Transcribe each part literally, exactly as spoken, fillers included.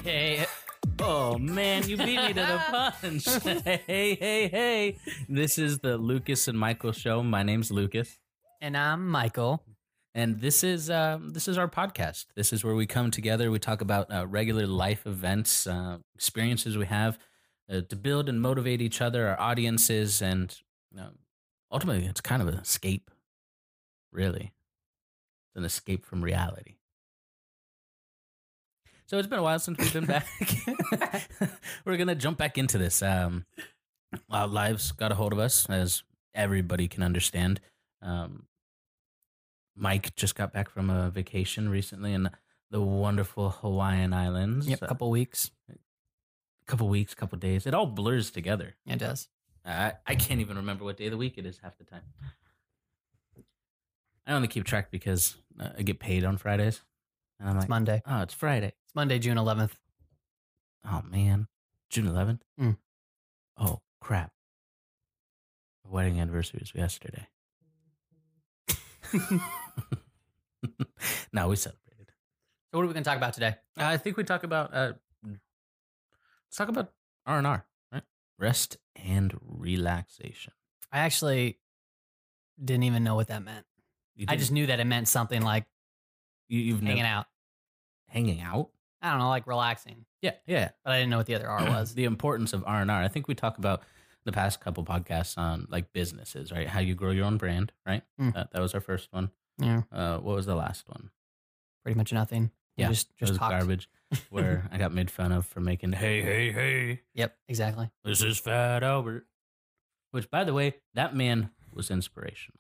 Hey, oh man, you beat me to the punch. Hey, hey, hey. This is the Lucas and Michael show. My name's Lucas. And I'm Michael. And this is uh, this is our podcast. This is where we come together. We talk about uh, regular life events, uh, experiences we have uh, to build and motivate each other, our audiences, and uh, ultimately, it's kind of an escape. Really, it's an escape from reality. So it's been a while since we've been back. We're gonna jump back into this. Um, our lives got a hold of us, as everybody can understand. Um, Mike just got back from a vacation recently in the wonderful Hawaiian Islands. Yep, a couple weeks. A couple weeks, couple days. It all blurs together. It does. I, I can't even remember what day of the week it is half the time. I only keep track because uh, I get paid on Fridays. And I'm It's like, Monday. oh, it's Friday. It's Monday, June eleventh. Oh, man. June eleventh? Mm. Oh, crap. The wedding anniversary was yesterday. No, we celebrated. So what are we going to talk about today? I think we talk about, uh, let's talk about R and R, right? Rest and relaxation. I actually didn't even know what that meant. You I did- just knew that it meant something like you, you've hanging never, out. hanging out? I don't know, like relaxing. Yeah, yeah. But I didn't know what the other R was. The importance of R and R. I think we talk about the past couple podcasts on like businesses, right? How you grow your own brand, right? Mm. Uh, that was our first one. Yeah, Uh, what was the last one? pretty much nothing. We Yeah, just it just was talked. garbage. Where I got made fun of for making hey hey hey. Yep, exactly. This is Fat Albert. Which, by the way, that man was inspirational.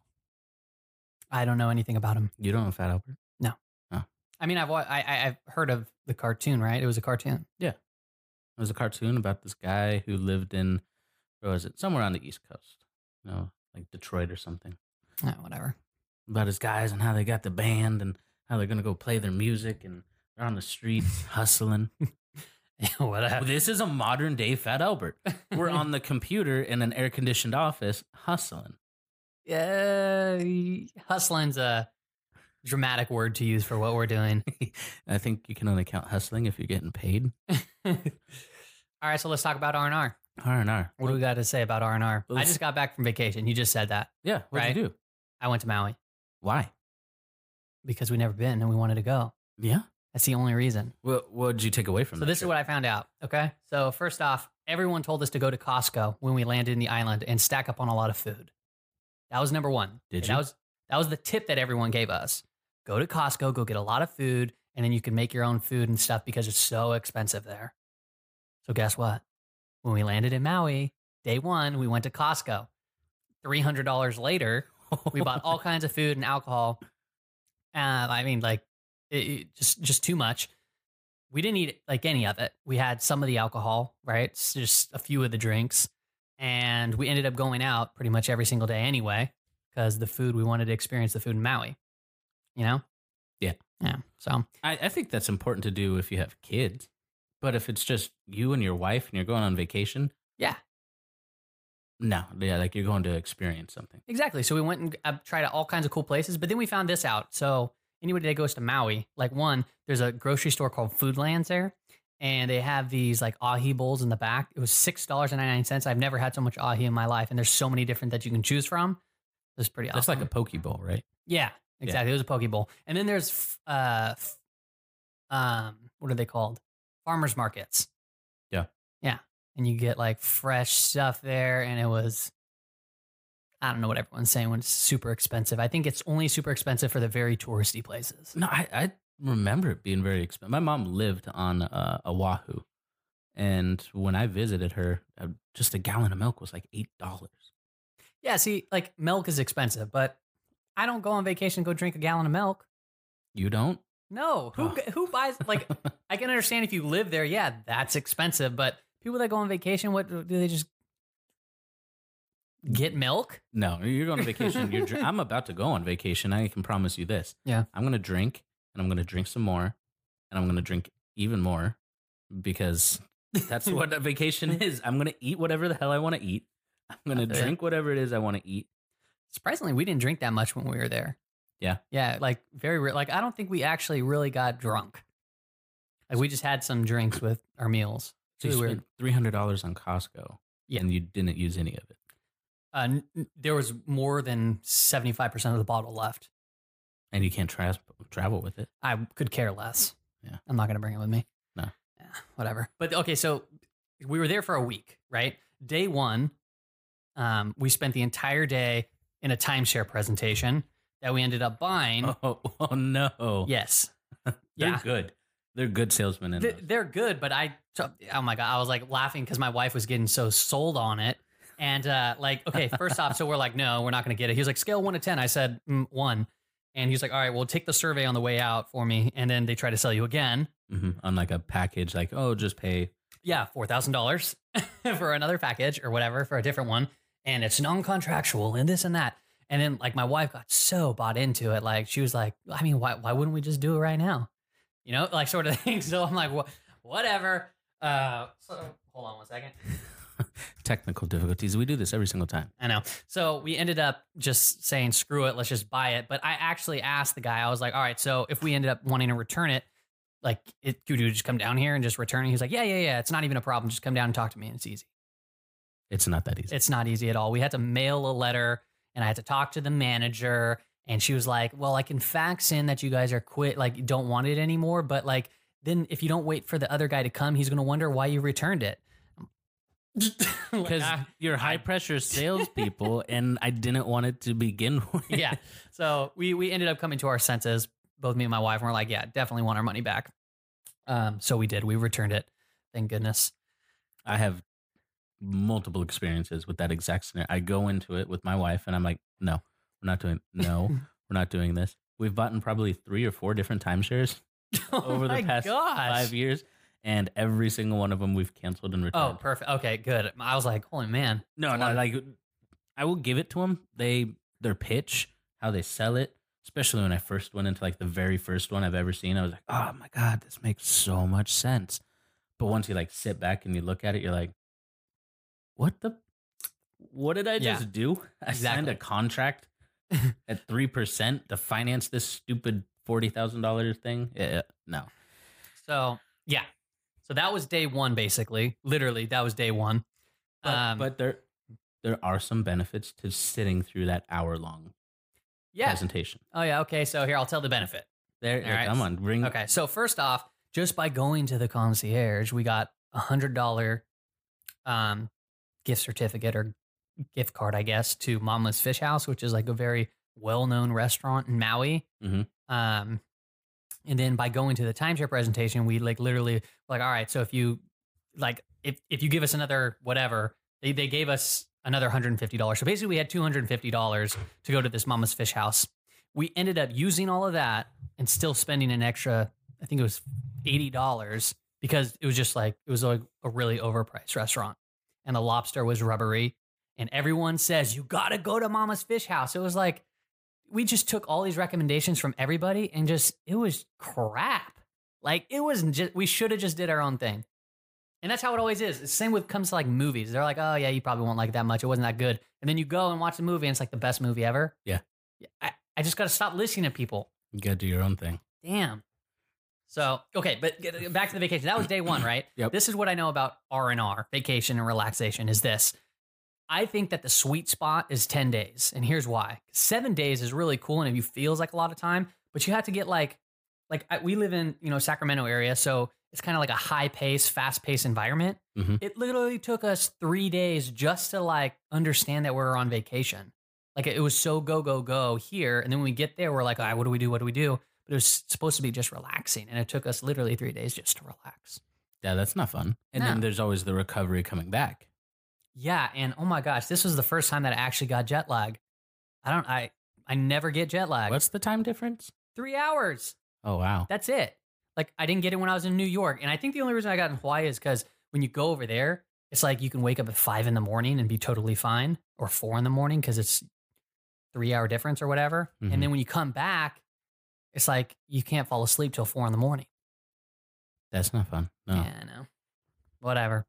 I don't know anything about him. You don't know Fat Albert? I mean, I've wa- I, I I've heard of the cartoon, right? It was a cartoon. It was a cartoon about this guy who lived in, where was it? Somewhere on the East Coast. You know, like Detroit or something. Oh, whatever. About his guys and how they got the band and how they're going to go play their music and they're on the streets hustling. whatever. This is a modern day Fat Albert. We're on the computer in an air conditioned office hustling. Yeah, hustling's a dramatic word to use for what we're doing. I think you can only count hustling if you're getting paid. All right, so let's talk about R and R. R and R. What do we got to say about R and R? I Let's- just got back from vacation. You just said that. Yeah, what'd Right? you do? I went to Maui Why? because we never been and we wanted to go. Yeah. That's the only reason. What what did you take away from So that this is trip? what I found out. Okay. So first off, everyone told us to go to Costco when we landed in the island and stack up on a lot of food. That was number one. Did And you? That was that was the tip that everyone gave us. Go to Costco, go get a lot of food, and then you can make your own food and stuff because it's so expensive there. So guess what? When we landed in Maui, day one, we went to Costco. three hundred dollars later, we bought all kinds of food and alcohol. Uh, I mean, like, it, it just just too much. We didn't eat like any of it. We had some of the alcohol, right? It's just a few of the drinks, and we ended up going out pretty much every single day anyway because the food we wanted to experience the food in Maui. You know? Yeah. Yeah. So I, I think that's important to do if you have kids. But if it's just you and your wife and you're going on vacation, yeah, no. Yeah, like you're going to experience something. exactly. So we went and uh, tried out all kinds of cool places, but then we found this out. So anybody that goes to Maui, like one, there's a grocery store called Foodlands there, and they have these like ahi bowls in the back. It was six dollars and ninety-nine cents. I've never had so much ahi in my life, and there's so many different that you can choose from. It was pretty awesome. That's like a poke bowl, right? Yeah, exactly. It was a poke bowl. And then there's f- uh f- um what are they called? Farmers markets. Yeah. Yeah. And you get like fresh stuff there, and it was I don't know what everyone's saying when it's super expensive. I think it's only super expensive for the very touristy places. No, I, I remember it being very expensive. My mom lived on uh, Oahu. And when I visited her, uh, just a gallon of milk was like eight dollars. Yeah, see, like milk is expensive, but I don't go on vacation and go drink a gallon of milk. You don't? No, who Oh. who buys like I can understand if you live there, yeah, that's expensive, but people that go on vacation, what do they just get milk? No, you're going on vacation. You're dr- I'm about to go on vacation. I can promise you this. Yeah. I'm going to drink, and I'm going to drink some more, and I'm going to drink even more because that's what a vacation is. I'm going to eat whatever the hell I want to eat. I'm going to That's it. drink whatever it is I want to eat. Surprisingly, we didn't drink that much when we were there. Yeah. Yeah, like very rare. Like I don't think we actually really got drunk. Like we just had some drinks with our meals. So you Really spent three hundred dollars on Costco, Yeah. and you didn't use any of it. Uh, n- n- there was more than seventy-five percent of the bottle left. And you can't tra- travel with it. I could care less. Yeah. I'm not going to bring it with me. No. Yeah, whatever. But okay, so we were there for a week, right? Day one, um, we spent the entire day in a timeshare presentation that we ended up buying. Oh, oh no. Yes. They're Yeah. good. They're good salesmen in Th- those. they're good, but I, oh my God, I was like laughing because my wife was getting so sold on it. And uh, like, okay, first off, so we're like, no, we're not going to get it. He was like, scale one to ten. I said, mm, one. And he's like, all right, well, take the survey on the way out for me. And then they try to sell you again. hmm On like a package, like, oh, just pay. Yeah, four thousand dollars for another package or whatever for a different one. And it's non-contractual and this and that. And then like my wife got so bought into it. Like she was like, I mean, why, why wouldn't we just do it right now? You know, like sort of thing. So I'm like, well, whatever. Uh, so hold on one second. Technical difficulties. We do this every single time. I know. So we ended up just saying, screw it, let's just buy it. But I actually asked the guy, I was like, all right, so if we ended up wanting to return it, like, it, could you just come down here and just return it? He's like, yeah, yeah, yeah. It's not even a problem. Just come down and talk to me and it's easy. It's not that easy. It's not easy at all. We had to mail a letter and I had to talk to the manager. And she was like, well, I can fax in that you guys are quit, like, you don't want it anymore. But like, then if you don't wait for the other guy to come, he's going to wonder why you returned it. Because Like, I- you're high pressure salespeople, and I didn't want it to begin with. yeah. So we we ended up coming to our senses, both me and my wife, and we're like, yeah, definitely want our money back. Um, so we did. We returned it. Thank goodness. I have multiple experiences with that exact scenario. I go into it with my wife, and I'm like, no, we're not doing. No, we're not doing this. We've bought in probably three or four different timeshares over Oh the my past gosh. five years, and every single one of them we've canceled and returned. Oh, perfect. Okay, good. I was like, holy man. No, That's a no, lot. like I will give it to them. They their pitch, how they sell it, especially when I first went into like the very first one I've ever seen. I was like, oh my god, this makes so much sense. But once you like sit back and you look at it, you're like, what the, what did I Yeah, just do? I signed exactly. a contract at three percent to finance this stupid forty thousand dollars thing. Yeah, no, So yeah. So that was day one, basically. Literally, that was day one. but, Um, but there there are some benefits to sitting through that hour long yeah. presentation. Oh yeah. Okay. So here, I'll tell the benefit. There, All right. come on, bring. Okay. So first off, just by going to the concierge, we got a hundred dollar um, gift certificate or gift card, I guess, to Mama's Fish House, which is like a very well known restaurant in Maui. Mhm. Um, and then by going to the timeshare presentation, we like literally like, all right, so if you like, if if you give us another whatever, they they gave us another one hundred fifty dollars. So basically, we had two hundred fifty dollars to go to this Mama's Fish House. We ended up using all of that and still spending an extra, I think it was eighty dollars because it was just like, it was like a really overpriced restaurant. And the lobster was rubbery. And everyone says, you got to go to Mama's Fish House. It was like, we just took all these recommendations from everybody and just, it was crap. Like, it wasn't just, we should have just did our own thing. And that's how it always is. It's the same with comes to like movies. They're like, oh yeah, you probably won't like it that much. It wasn't that good. And then you go and watch the movie and it's like the best movie ever. Yeah. I, I just got to stop listening to people. You gotta do your own thing. Damn. So, okay, but get- back to the vacation. That was day one, right? Yep. This is what I know about R and R, vacation and relaxation, is this. I think that the sweet spot is ten days. And here's why. Seven days is really cool and it feels like a lot of time, but you have to get like, like I, we live in, you know, Sacramento area. So it's kind of like a high pace, fast paced environment. Mhm. It literally took us three days just to like understand that we're on vacation. Like it was so go, go, go here. And then when we get there, we're like, all right, what do we do? What do we do? But it was supposed to be just relaxing. And it took us literally three days just to relax. Yeah, that's not fun. And then No. there's always the recovery coming back. Yeah. And oh my gosh, this was the first time that I actually got jet lag. I don't, I, I never get jet lag. What's the time difference? Three hours. Oh wow. That's it. Like I didn't get it when I was in New York. And I think the only reason I got in Hawaii is because when you go over there, it's like you can wake up at five in the morning and be totally fine, or four in the morning because it's three hour difference or whatever. Mhm. And then when you come back, it's like you can't fall asleep till four in the morning. That's not fun. No. Yeah, I know. Whatever.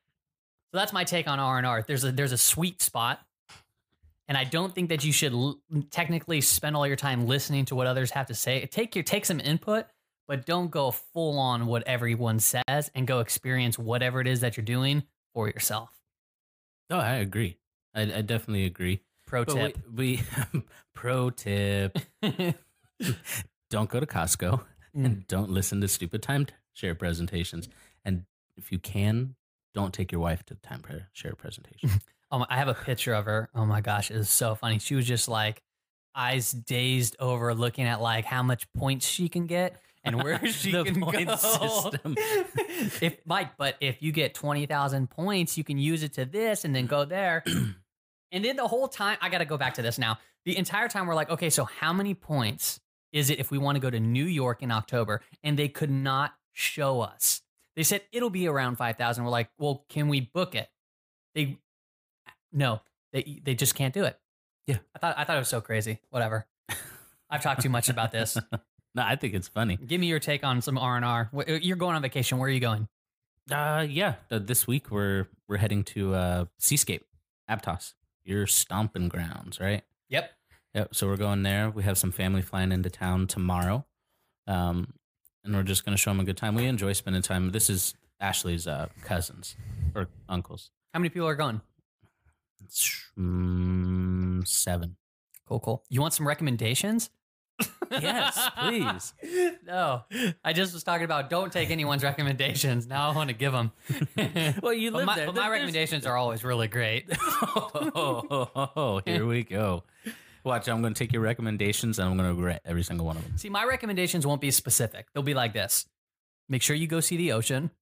So that's my take on R and R. There's a there's a sweet spot, and I don't think that you should l- technically spend all your time listening to what others have to say. Take your take some input, but don't go full on what everyone says and go experience whatever it is that you're doing for yourself. Oh, I agree. I, I definitely agree. Pro But tip. We, we pro tip: don't go to Costco and don't listen to stupid timeshare presentations. And if you can, don't take your wife to timeshare presentation. Um, I have a picture of her. Oh my gosh, it was so funny. She was just like eyes dazed over looking at like how much points she can get and where she The can point go. system. If Mike, but if you get twenty thousand points, you can use it to this and then go there. And then the whole time, I got to go back to this now. The entire time we're like, okay, so how many points is it if we want to go to New York in October? And they could not show us. They said it'll be around five thousand. We're like, well, can we book it? They No, they they just can't do it. Yeah. I thought I thought it was so crazy. Whatever. I've talked too much about this. No, I think it's funny. Give me your take on some R and R. You're going on vacation. Where are you going? Uh, yeah. Uh, this week we're we're heading to uh, Seascape, Aptos, your stomping grounds, right? Yep. Yep. So we're going there. We have some family flying into town tomorrow, um, and we're just going to show them a good time. We enjoy spending time. This is Ashley's uh, cousins or uncles. How many people are going? Mm, seven. Cool, cool. You want some recommendations? Yes, please. No, I just was talking about don't take anyone's recommendations. Now I want to give them. Well, you But live my, there. but my There's- recommendations are always really great. oh, oh, oh, oh, oh, here we go. Watch, I'm going to take your recommendations and I'm going to regret every single one of them. See, my recommendations won't be specific. They'll be like this: make sure you go see the ocean,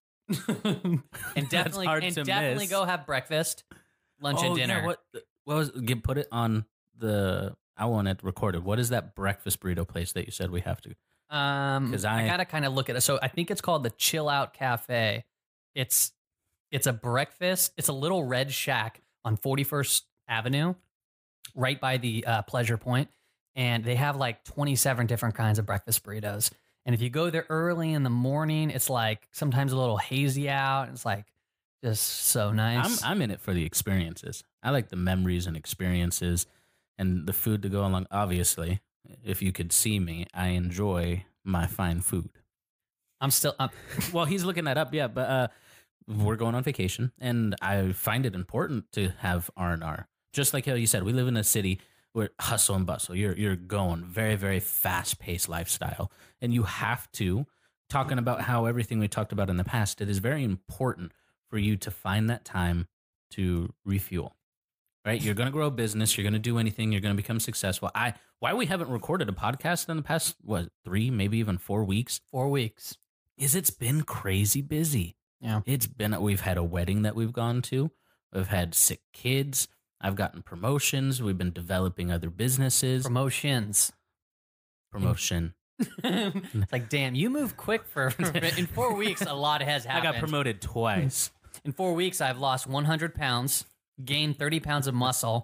and definitely hard and to definitely miss. go have breakfast, lunch, Oh, and yeah, dinner. what, what was? Get put it on the. I want it recorded. What is that breakfast burrito place that you said we have to? Um, 'Cause I, I- gotta kind of look at it. So I think it's called the Chill Out Cafe. It's it's a breakfast. It's a little red shack on forty-first Avenue, right by the uh, Pleasure Point, and they have like twenty-seven different kinds of breakfast burritos. And if you go there early in the morning, it's like sometimes a little hazy out. It's like just so I'm nice. I'm in it for the experiences. I like the memories and experiences, and the food to go along. Obviously, if you could see me, I enjoy my fine food. I'm still. I'm, Well, he's looking that up, yeah. But uh, we're going on vacation, and I find it important to have R and R. Just like how you said, we live in a city where hustle and bustle. You're you're going very very fast paced lifestyle, and you have to. Talking about how everything we talked about in the past, it is very important for you to find that time to refuel. Right, you're going to grow a business. You're going to do anything. You're going to become successful. I why we haven't recorded a podcast in the past what three, maybe even four weeks four weeks. is it's been crazy busy. Yeah. It's been, we've had a wedding that we've gone to. We've had sick kids. I've gotten promotions. We've been developing other businesses. Promotions. Promotion. It's like, damn, you move quick for in four weeks. A lot has I happened. got promoted twice. In four weeks, I've lost one hundred pounds, gained thirty pounds of muscle.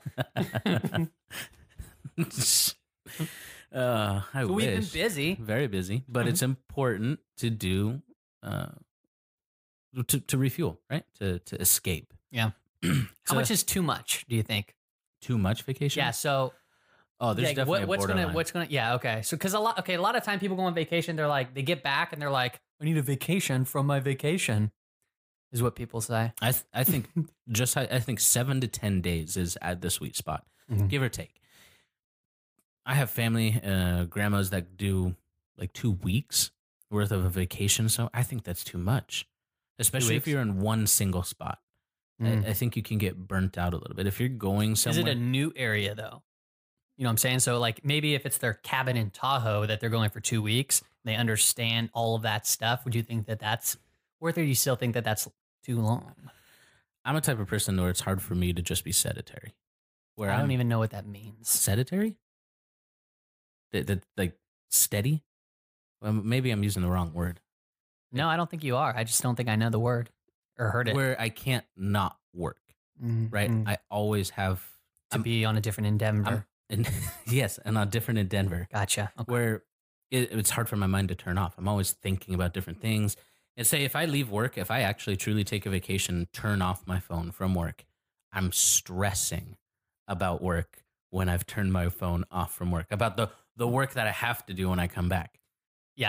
uh, I So wish. we've been busy. Very busy, but it's important to do, uh, to, to refuel, right? To, to escape. Yeah. So How much is too much, do you think? too much vacation? Yeah. So Oh, there's like, definitely what, a what's borderline. gonna what's gonna yeah okay. So because a lot okay a lot of time people go on vacation, they're like they get back and they're like, I need a vacation from my vacation, is what people say. I th- I think just I, I think seven to ten days is at the sweet spot, Mhm. give or take. I have family, uh, grandmas that do like two weeks worth of a vacation, so I think that's too much, especially if weeks? you're in one single spot. Mm. I, I think you can get burnt out a little bit if you're going Is somewhere. it a new area though? You know what I'm saying? So like maybe if it's their cabin in Tahoe that they're going for two weeks, they understand all of that stuff. Would you think that that's worth it? Or do you still think that that's too long? I'm a type of person where it's hard for me to just be sedentary. Where I I'm don't even know what that means. sedentary. That, that like steady. Well, maybe I'm using the wrong word. No, I don't think you are. I just don't think I know the word or heard it. Where I can't not work. Mm, Right. mm. I always have to I'm- be on a different endeavor. I'm- and yes, and on different in Denver, Gotcha. Okay. where it, it's hard for my mind to turn off. I'm always thinking about different things. And say if I leave work, if I actually truly take a vacation, turn off my phone from work, I'm stressing about work when I've turned my phone off from work, about the the work that I have to do when I come back. Yeah.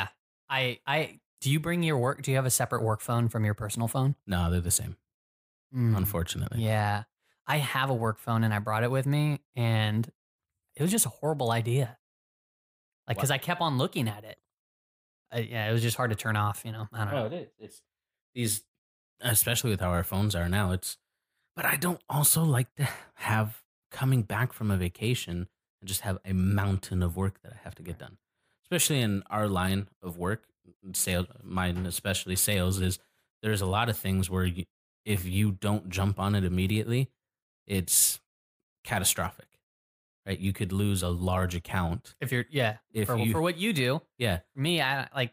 I I do you bring your work? Do you have a separate work phone from your personal phone? No, they're the same, Mm, unfortunately. yeah, I have a work phone and I brought it with me, and it was just a horrible idea. Like, What? because I kept on looking at it. Uh, yeah, it was just hard to turn off. You know, I don't Oh, know. it is. It's these, especially with how our phones are now. It's, but I don't also like to have coming back from a vacation and just have a mountain of work that I have to get done. Especially in our line of work, sales, mine especially sales, is there's a lot of things where you, if you don't jump on it immediately, it's catastrophic, right? You could lose a large account If you're yeah if for you, for what you do, yeah, for me, I like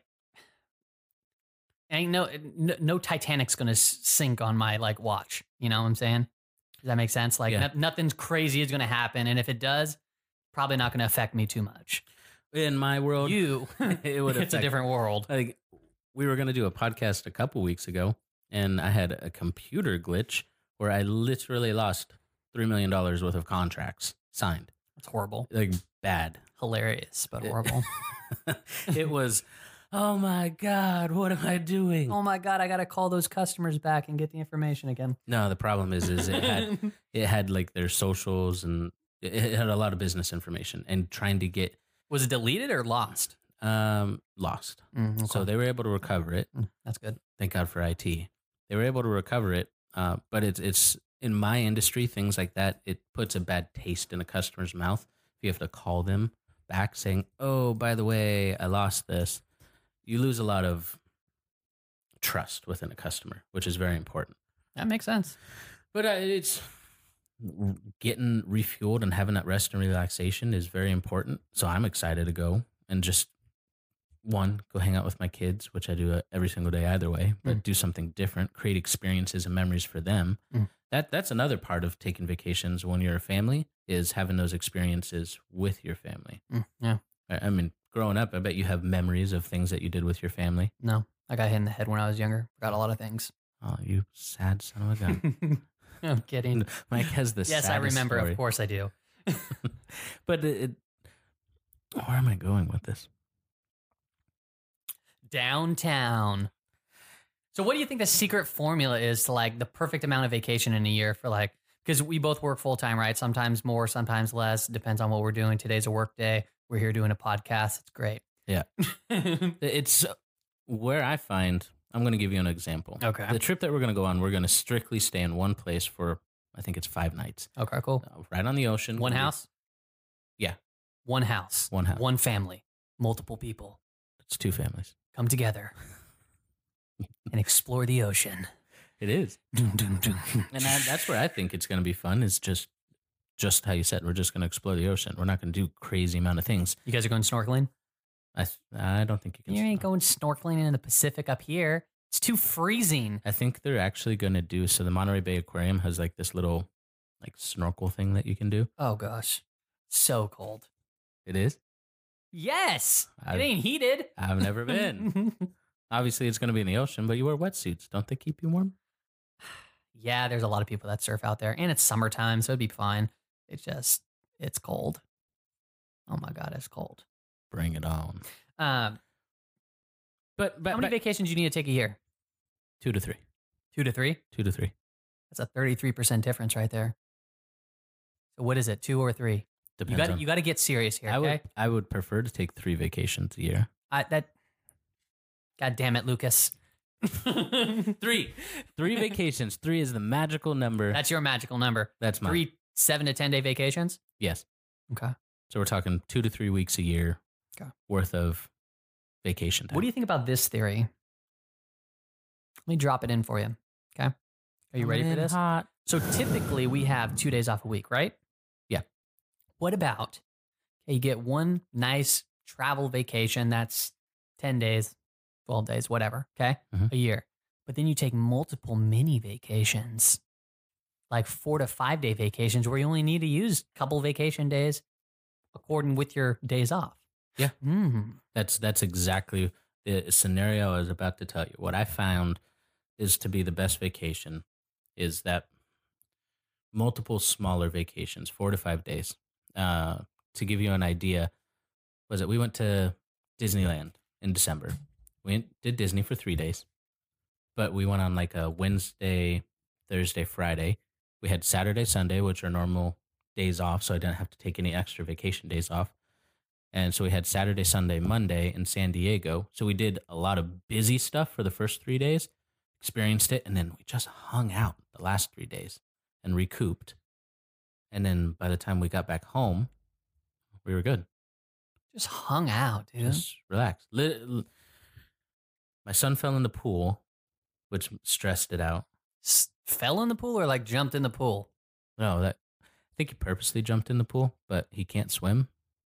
ain't no no, no Titanic's gonna s- sink on my like watch. You know what I'm saying? Does that make sense? Like yeah. no, nothing's crazy is gonna happen, and if it does, probably not gonna affect me too much. In my world, You, it would it's a affect. different world. Like we were gonna do a podcast a couple weeks ago, and I had a computer glitch where I literally lost three million dollars worth of contracts signed. It's horrible, Like bad, hilarious, but It- horrible. it was. Oh my god, what am I doing? Oh my god, I gotta call those customers back and get the information again. No, the problem is, is it had it had like their socials and it it had a lot of business information and trying to get Was it deleted or lost? um lost. Mm, So okay. they were able to recover it. Mm, that's good. Thank God for I T. They were able to recover it, uh, but it's it's in my industry, things like that. It puts a bad taste in a customer's mouth if you have to call them back saying, "Oh, by the way, I lost this." You lose a lot of trust within a customer, which is very important. That makes sense. But uh, it's getting refueled and having that rest and relaxation is very important. So I'm excited to go and just one, go hang out with my kids, which I do uh, every single day either way, but Mm. do something different, create experiences and memories for them. Mm. That that's another part of taking vacations when you're a family is having those experiences with your family. Mm, yeah. I I mean, growing up, I bet you have memories of things that you did with your family. No, I got hit in the head when I was younger. Forgot a lot of things. Oh, you sad son of a gun. I'm kidding. Mike has the Yes, I saddest remember. story. Of course, I do. But it, it, where am I going with this? Downtown. So, what do you think the secret formula is to like the perfect amount of vacation in a year for like? Because we both work full time, right? Sometimes more, sometimes less. Depends on what we're doing. Today's a work day. We're here doing a podcast. It's great. Yeah. It's where I find, I'm going to give you an example. Okay. The trip that we're going to go on, we're going to strictly stay in one place for, I think it's five nights. Okay, cool. Uh, right on the ocean. One Gonna be- house? Yeah. One house. One house. One family. Multiple people. It's two families. Come together and explore the ocean. It is. Dun, dun, dun. And that, that's where I think it's going to be fun is just, just how you said, we're just going to explore the ocean. We're not going to do crazy amount of things. You guys are going snorkeling? I, I don't think you can. You ain't going snorkeling in the Pacific up here. It's too freezing. I think they're actually going to do, so the Monterey Bay Aquarium has like this little like snorkel thing that you can do. Oh gosh. So cold. It is? Yes. I've- it ain't heated. I've never been. Obviously, it's going to be in the ocean, but you wear wetsuits. Don't they keep you warm? Yeah, there's a lot of people that surf out there. And it's summertime, so it'd be fine. It's just it's cold. Oh my god, it's cold. Bring it on. Um But, but, how many but vacations do you need to take a year? two to three. Two to three? Two to three. That's a thirty-three percent difference right there. So what is it? Two or three? You Depends got on. you got to get serious here. I Okay, would. I would prefer to take three vacations a year. I, that. God damn it, Lucas. Three. Three vacations. Three is the magical number. That's your magical number. That's mine. Three seven to ten day vacations. Yes. Okay. So we're talking two to three weeks a year Okay. worth of vacation time. What do you think about this theory? Let me drop it in for you. Okay. Are you ready for this? Hot. So typically we have two days off a week, right? Yeah. What about okay, you get one nice travel vacation that's ten days, twelve days, whatever, okay, Mhm. a year. But then you take multiple mini vacations, like four to five day vacations where you only need to use a couple vacation days according with your days off. Yeah. Mm. That's that's exactly the scenario I was about to tell you. What I found is to be the best vacation is that multiple smaller vacations, four to five days. Uh, to give you an idea, was it we went to Disneyland in December. We did Disney for three days, but we went on like a Wednesday, Thursday, Friday. We had Saturday, Sunday, which are normal days off, so I didn't have to take any extra vacation days off. And so we had Saturday, Sunday, Monday in San Diego. So we did a lot of busy stuff for the first three days, experienced it, and then we just hung out the last three days and recouped. And then by the time we got back home, we were good. Just hung out, dude. Just relaxed. Li- My son fell in the pool, which stressed it out. S- fell in the pool or like jumped in the pool? No, that I think he purposely jumped in the pool, but he can't swim.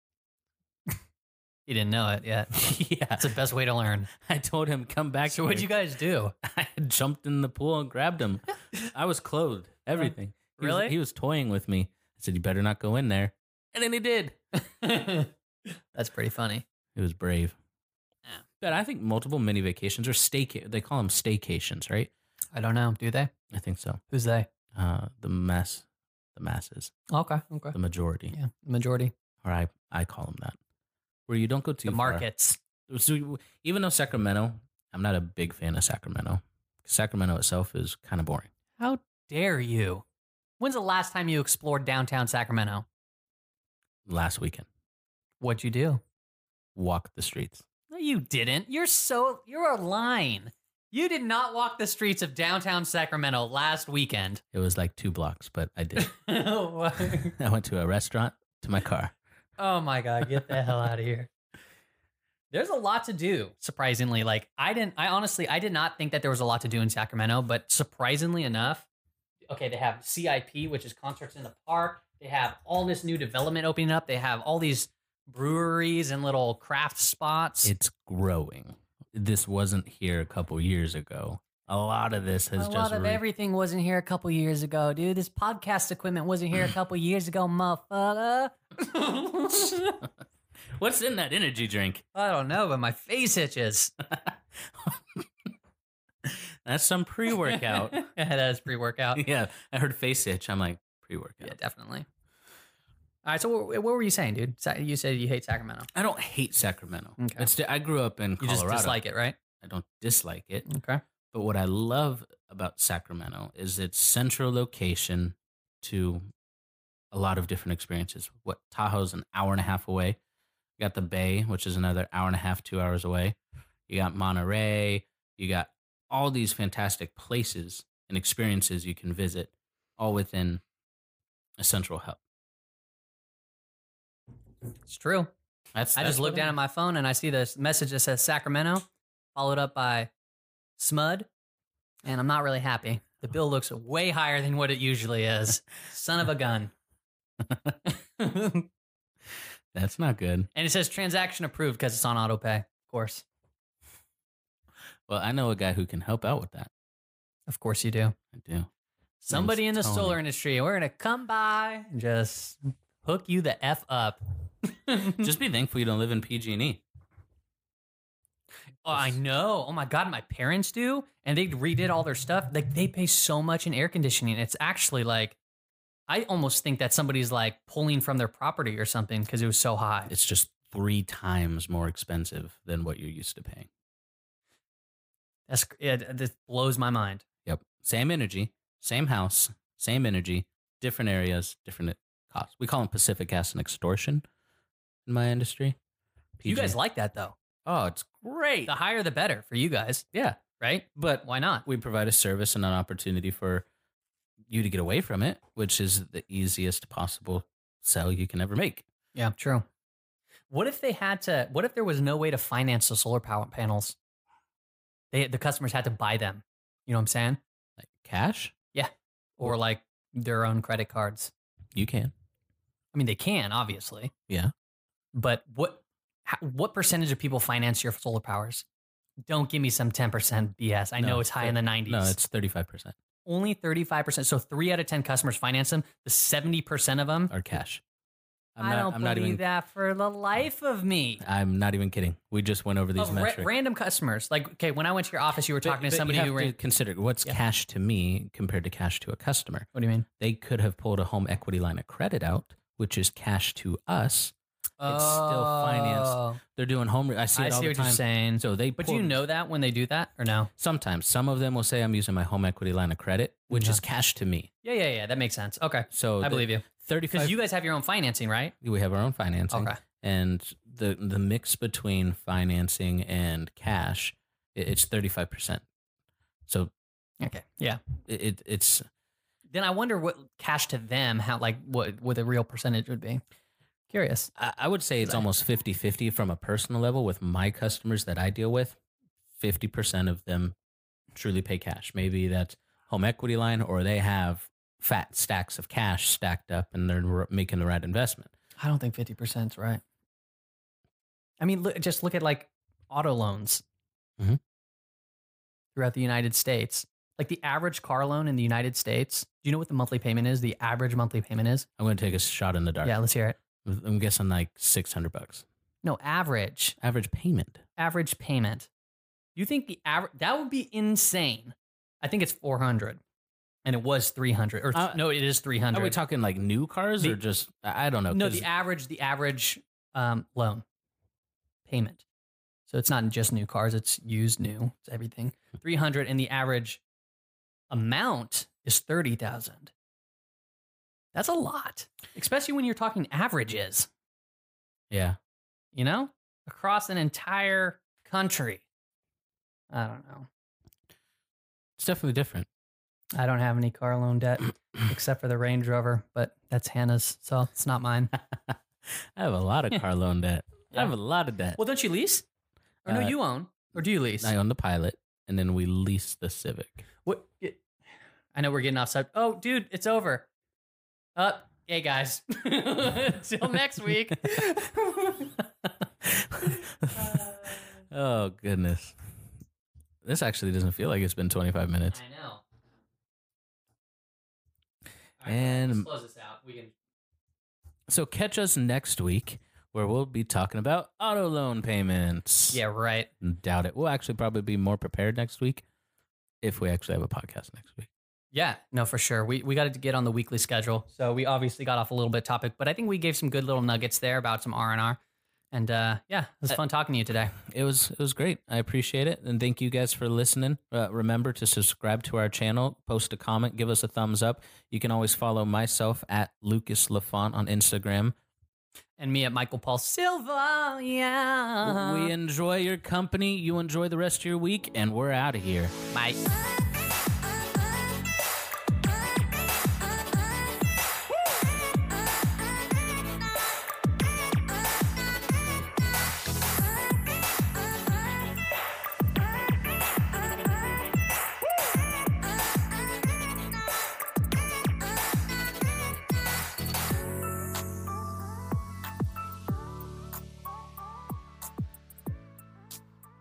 You didn't know it yet. Yeah, That's the best way to learn. I told him come back. So what'd you guys do? I jumped in the pool and grabbed him. I was clothed, everything. He was- Really? he was toying with me. I said, "You better not go in there," and then he did. That's pretty funny. He was brave. Yeah. But I think multiple mini vacations or stay. They call them staycations, right? I don't know. Do they? I think so. Who's they? Uh, the mass, the masses, Okay. Okay. the majority, Yeah. Majority. or I, I call them that. Where you don't go too The far. markets. So even though Sacramento, I'm not a big fan of Sacramento. Sacramento itself is kind of boring. How dare you? When's the last time you explored downtown Sacramento? Last weekend, What'd you do? walk the streets. No, you didn't. You're so, you're lying. You did not walk the streets of downtown Sacramento last weekend. It was like two blocks, but I did. Oh I went to a restaurant, to my car. my God, get the hell out of here. There's a lot to do, surprisingly. Like, I didn't, I honestly, I did not think that there was a lot to do in Sacramento, but surprisingly enough, okay, they have C I P, which is Concerts in the Park. They have all this new development opening up. They have all these breweries and little craft spots. It's growing. This wasn't here a couple years ago. A lot of this has a just lot of re- everything wasn't here a couple years ago, dude. This podcast equipment wasn't here a couple years ago, motherfucker. What's in that energy drink? I don't know, but my face itches. That's some pre-workout. Yeah, that is pre-workout. Yeah, I heard face itch. I'm like, pre-workout. Yeah, definitely. All right, so what, what were you saying, dude? Sa- You said you hate Sacramento. I don't hate Sacramento. Okay. It's I grew up in You Colorado. just dislike it, right? I don't dislike it. Okay. But what I love about Sacramento is its central location to a lot of different experiences. What Tahoe's an hour and a half away. You got the Bay, which is another hour and a half, two hours away. You got Monterey. You got all these fantastic places and experiences you can visit, all within a central hub. It's true. That's, I that's just looked what down at my phone and I see this message that says Sacramento, followed up by S M U D, and I'm not really happy. The bill looks way higher than what it usually is. Son of a gun. And That's not good. it says transaction approved because it's on auto pay, of course. Well, I know a guy who can help out with that. Of course you do. I do. Somebody in the Tony. solar industry, we're going to come by and just hook you the F up. Just be thankful you don't live in P G and E. Oh, I know. Oh my God, my parents do, and they redid all their stuff. Like they pay so much in air conditioning. It's actually like, I almost think that somebody's like pulling from their property or something because it was so high. It's just three times more expensive than what you're used to paying. That's it. This blows my mind. Yep. Same energy, same house, same energy, different areas, different costs. We call them Pacific Gas and Extortion in my industry. You P G. guys like that though. Oh, it's great. The higher the better for you guys, Yeah. right? But Why not? we provide a service and an opportunity for you to get away from it, which is the easiest possible sell you can ever make. Yeah, true. What if they had to? What if there was no way to finance the solar power panels? They the customers had to buy them. You know what I'm saying? Like cash, Or like their own credit cards. you can. I mean, they can obviously, Yeah. but what how, what percentage of people finance your solar powers? Don't give me some ten percent B S. I No, know it's high in the nineties. No, it's thirty-five percent only thirty-five percent. So three out of ten customers finance them. The seventy percent of them, or cash. I'm I not, don't I'm believe not even, that for the life of me. I'm not even kidding. We just went over these Of ra- metrics. random customers. Like, okay, when I went to your office, you were But- talking but to somebody you who have ran. to consider what's Yeah. cash to me compared to cash to a customer. What do you mean? They could have pulled a home equity line of credit out, which is cash to us. It's still financed. They're doing home. Re- I see I it all see the what time. you're saying. So they, But pull- do you know that when they do that or no? sometimes some of them will say I'm using my home equity line of credit, which Yeah. is cash to me. Yeah, yeah, yeah. That makes sense. Okay. So I the believe you. thirty-five. Because you guys have your own financing, right? we have our own financing, Okay. and the the mix between financing and cash, it, it's thirty-five percent. So Okay. Yeah. it, it it's Then I wonder what cash to them, how like what what the real percentage would be. Curious. I I would say it's almost fifty-fifty from a personal level with my customers that I deal with. fifty percent of them truly pay cash. Maybe that's home equity line, or they have fat stacks of cash stacked up and they're r- making the right investment. I don't think fifty percent is right. I mean, look, just look at like auto loans Mhm. throughout the United States. Like the average car loan in the United States. Do you know what the monthly payment is? The average monthly payment is? I'm going to take a shot in the dark. Yeah, let's hear it. I'm guessing like six hundred bucks. No, average. Average payment. Average payment. You think the average, that would be insane. I think it's four hundred. And it was three hundred. Or th- Uh, no, it is three Are hundred. we talking like new cars The- or just, I I don't know. No, 'cause the average, the average um, loan payment. So it's not just new cars; it's used, new, it's everything. Three hundred, and the average amount is thirty thousand. That's a lot, especially when you're talking averages. yeah. You know, across an entire country. I don't know. It's definitely different. I don't have any car loan debt except for the Range Rover, but that's Hannah's, so it's not mine. I have a lot of car loan debt. I have a lot of debt. Well, don't you lease? Or no, Uh, you own? Or do you lease? I own the Pilot, and then we lease the Civic. What? it- I know we're getting off subject. Oh, dude, it's over. Uh, hey guys. Till next week. Oh, goodness. This actually doesn't feel like it's been twenty-five minutes. I know. All And- let's close this out. We can. So catch us next week where we'll be talking about auto loan payments. Yeah, right. Doubt it. We'll actually probably be more prepared next week if we actually have a podcast next week. Yeah, no, for sure. We we got to get on the weekly schedule, so we obviously got off a little bit topic, but I think we gave some good little nuggets there about some R and R. And uh, yeah, it was fun talking to you today. It was it was great. I appreciate it, and thank you guys for listening. Uh, remember to subscribe to our channel, post a comment, give us a thumbs up. You can always follow myself at Lucas Lafont on Instagram. And me at Michael Paul Silva. Yeah. We enjoy your company. You enjoy the rest of your week, and we're out of here. Bye.